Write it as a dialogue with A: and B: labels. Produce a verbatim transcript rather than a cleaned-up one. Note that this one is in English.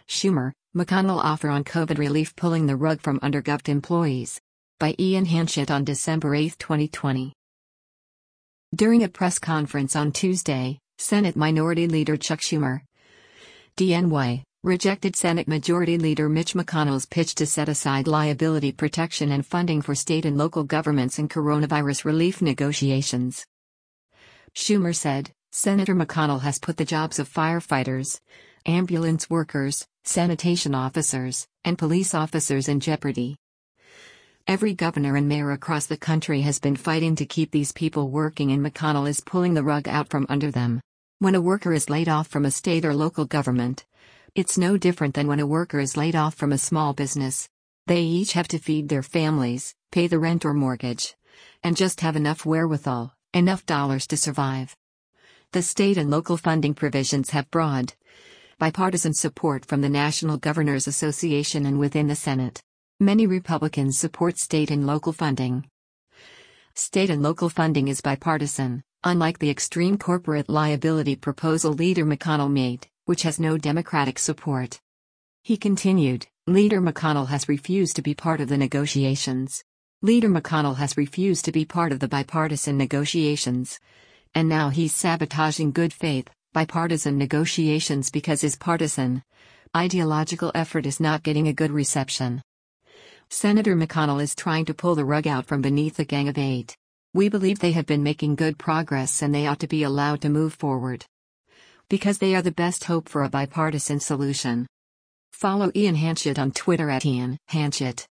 A: Schumer, McConnell offer on COVID relief pulling the rug from under Gov employees. By Ian Hanchett on December eighth, twenty twenty. During a press conference on Tuesday, Senate Minority Leader Chuck Schumer, D N Y, rejected Senate Majority Leader Mitch McConnell's pitch to set aside liability protection and funding for state and local governments in coronavirus relief negotiations. Schumer said, Senator McConnell has put the jobs of firefighters, ambulance workers, sanitation officers, and police officers in jeopardy. Every governor and mayor across the country has been fighting to keep these people working, and McConnell is pulling the rug out from under them. When a worker is laid off from a state or local government, it's no different than when a worker is laid off from a small business. They each have to feed their families, pay the rent or mortgage, and just have enough wherewithal, enough dollars to survive. The state and local funding provisions have broad, bipartisan support from the National Governors Association and within the Senate. Many Republicans support state and local funding. State and local funding is bipartisan, unlike the extreme corporate liability proposal Leader McConnell made, which has no Democratic support. He continued, Leader McConnell has refused to be part of the negotiations. Leader McConnell has refused to be part of the bipartisan negotiations. And now he's sabotaging good faith, bipartisan negotiations because his partisan, ideological effort is not getting a good reception. Senator McConnell is trying to pull the rug out from beneath the Gang of Eight. We believe they have been making good progress and they ought to be allowed to move forward. Because they are the best hope for a bipartisan solution. Follow Ian Hanchett on Twitter at Ian Hanchett.